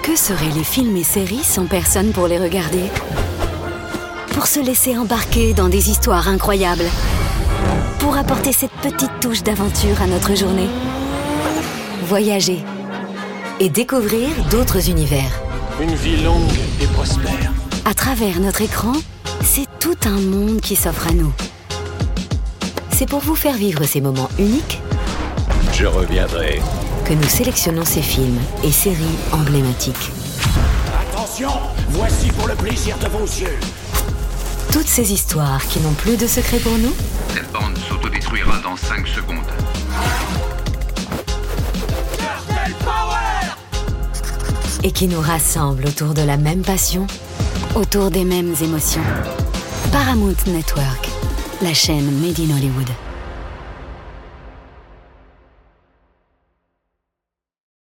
Que seraient les films et séries sans personne pour les regarder? Pour se laisser embarquer dans des histoires incroyables. Pour apporter cette petite touche d'aventure à notre journée. Voyager et découvrir d'autres univers. Une vie longue et prospère. À travers notre écran, c'est tout un monde qui s'offre à nous. C'est pour vous faire vivre ces moments uniques Je reviendrai. que nous sélectionnons ces films et séries emblématiques. Attention, voici pour le plaisir de vos yeux. Toutes ces histoires qui n'ont plus de secret pour nous Cette bande s'autodétruira dans 5 secondes. et qui nous rassemblent autour de la même passion, autour des mêmes émotions. Paramount Network, la chaîne Made in Hollywood.